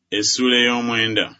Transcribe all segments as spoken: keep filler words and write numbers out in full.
Essula ey'omwenda.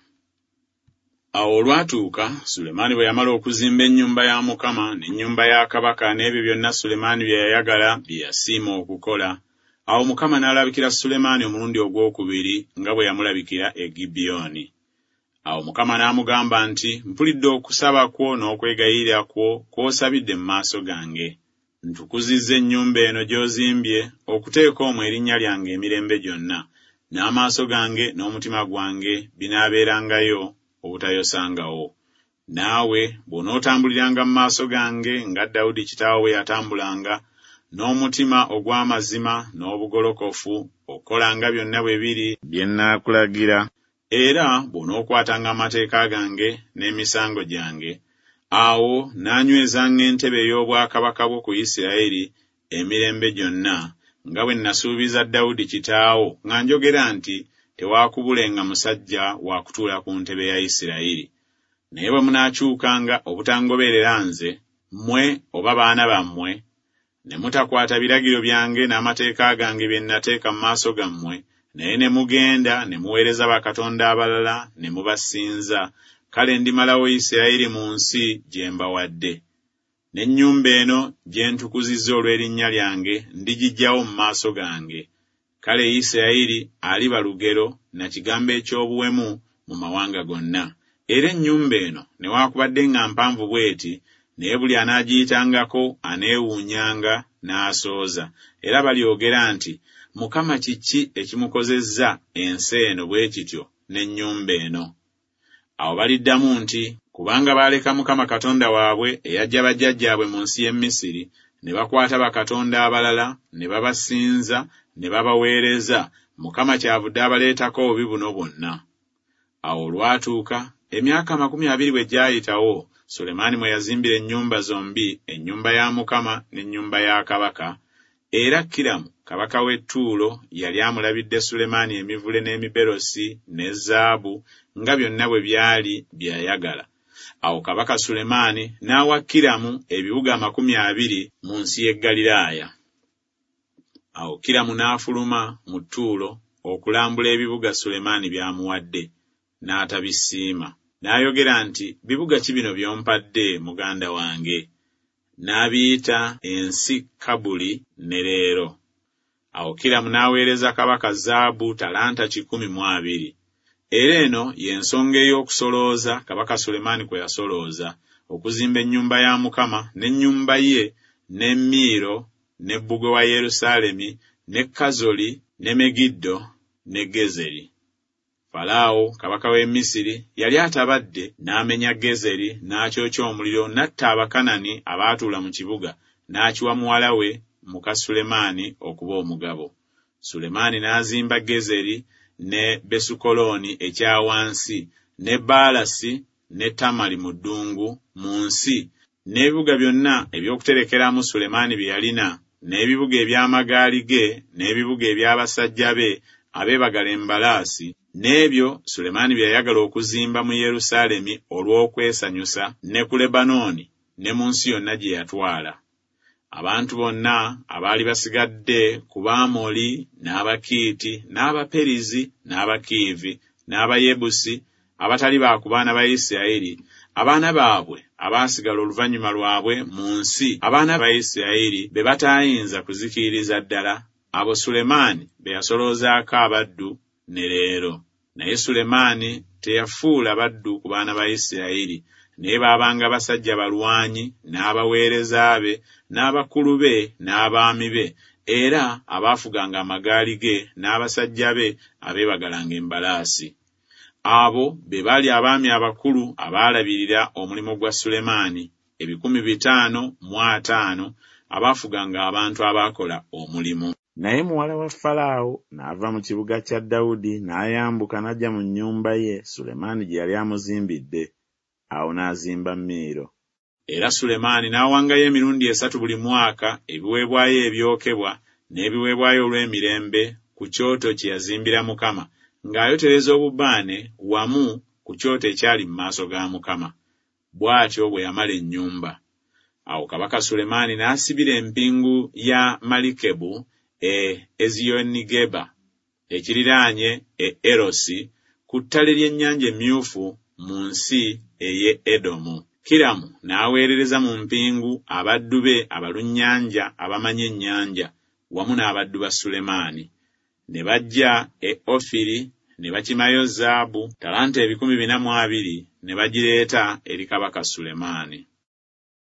Awo olwatuuka, Sulemaani bwe yamala okuzimba ennyumba ya Mukama n'ennyumba ya kabaka n'ebyo byonna Sulemaani bye yayagala bye yasiima okukola. Awo Mukama n'alabikira Sulemaani omulundi ogwokubiri nga bwe yamulabikira e Gibyoni. Awo Mukama n'amugamba nti, mpulidde okusaba kwo n'okwegayirira kwo kw'osabidde mu maaso gange. Ntukuzizza ennyumba eno gy'ozimbye okuteeka omwo erinnya lyange emirembe gyonna, n'amaaso gange n'omutima gwange binaabeerangayo obutayosangawo. Naawe bw'onootambuliranga mu maaso gange nga Dawudi kitaawo bwe yatambulanga, n'omutima ogw'amazima n'obugolokofu, okolanga byonna bwe biri bye nnaakulagira, era bw'onookwatanga amateeka gange n'emisango gyange, awo naanywezanga entebe ey'obwakabaka bwo ku Isirayiri emirembe gyonna, nga bwe nasuubiza Dawudi kitaawo nga njogera nti tewaakubulenga musajja wa kutuula ku ntebe ya Isirayiri. Naye bwe munaakyukanga obutangoberera nze, mmwe oba baana bammwe, ne mutakwata biragiro byange n'amateeka gange bye nateeka mu maaso gammwe, naye ne mugenda ne muweereza bakatonda abalala ne mubasinza, kale ndimalawo Isirayiri mu nsi gye mbawadde. N'ennyumba eno gye ntukuzizza olw'erinnya lyange ndigiggyawo mu maaso gange. Kale Isirayiri aliba lugero na kigambo eky'obuwemu mu mawanga gonna. Era ennyumba eno newaakubadde nga mpanvu bweti, naye buli anaagiyitangako aneewuunyanga n'asooza, era balyogera nti, Mukama kiki ekimukozezza ensi eno bwe kityo n'ennyumba eno? Awo baliddamu nti, kubanga baaleka Mukama Katonda waabwe eyaggya bajjajjaabwe mu nsi y'e Misiri, ne bakwata bakatonda abalala, ne babasinza, ne babaweereza, Mukama kyavudde abaleetako obubi buno bwonna. Awo olwatuuka, emyaka makumi abiri bwe gyayitawo, Sulemaani mwe yazimbira ennyumba zombi, ennyumba ya Mukama n'ennyumba ya kabaka, era Kiramu kabaka w'e Ttuulo yali amulabidde Sulemaani emivule n'emiberosi ne zaabu nga byonna bwe byali byayagala. Awo kabaka Sulemaani n'awa Kiramu ebibuga amakumi abiri mu nsi y'e Ggaliraaya. Awo Kiramu n'afuluma mu Ttuulo okulambula ebibuga Sulemaani by'amuwadde, n'atabisiima. N'ayogera nti, bibuga ki bino by'ompadde muganda wange? N'abiyita ensi Kabuli ne leero. Awo Kiramu n'aweereza kabaka zaabu talanta kikumi mu abiri. Era eno y'ensonga ey'okusolooza kabaka Sulemaani kwe yasolooza okuzimba ennyumba ya Mukama n'ennyumba ye ne Miiro ne bbugwe wa Yerusaalemi ne Kazoli ne Megiddo ne Gezeri. Falaawo kabaka w'e Misiri yali atabadde n'amenya Gezeri n'akyokya omuliro, n'atta Abakanani abaatuula mu kibuga, n'akiwa muwala we muka Sulemaani okuba omugabo. Sulemaani n'azimba Gezeri ne Besukolooni ekyawansi, ne Baalasi ne Tamali mu ddungu mu nsi, n'ebibuga byonna eby'okuterekeramu Sulemaani bye yalina, n'ebibuga eby'amagaali ge, n'ebibuga eby'abasajja be abeebagala embalaasi, n'ebyo Sulemaani bye yayagala okuzimba mu Yerusaalemi olw'okwesanyusa, ne ku Lebanooni ne mu nsi yonna gye yatwala. Abantu bonna abaali basigadde ku Bamoli, n'Abakiiti, n'Abaperizi, n'Abakiivi, n'Abayebusi, abatali ba ku baana ba Isirayiri, abaana baabwe abaasigala oluvannyuma lwabwe mu nsi abaana ba Isirayiri be bataayinza kuzikiririza ddala, abo Sulemaani be yasoloozaako abaddu ne leero. Naye Sulemaani teyafuula baddu ku baana ba Isirayiri, naye baabanga basajja balwanyi, n'abaweereza be, n'abakulu be, n'abaami be, era abaafuganga amagaali ge, n'abasajja be abeebagalanga embalaasi. Abo be baali abaami abakulu abaalabirira omulimu gwa Sulemaani, ebikumi bitaano mu ataano abaafuganga abantu abaakola omulimu. Naye muwala wa Falaawo n'ava mu kibuga kya Dawudi n'ayambuka n'ajja mu nnyumba ye Sulemaani gye yali amuzimbidde. Awo n'azimba Miiro. Era Sulemaani n'awangayo emirundi esatu buli mwaka ebiweebwayo ebyokebwa n'ebiweebwayo olw'emirembe ku kyoto kye yazimbira Mukama, ng'ayotereza obubaane wamu ku kyoto ekyali mu maaso ga Mukama. Bw'atyo bwe yamala ennyumba. Awo kabaka Sulemaani n'asibira empingu ya Malikebu e Eziyonigeba ekiriraanye e Erosi ku ttale ly'ennyanja emyufu mu nsi ey'e Edomu. Kiramu n'aweerereza mu mpingu abaddu be abalunnyanja abamanyi ennyanja wamu n'abaddu ba Sulemaani. Ne bajja e Ofiri ne bakimayo zaabu talanta ebikumi bina mu abiri ne bagireeta eri kabaka Sulemaani.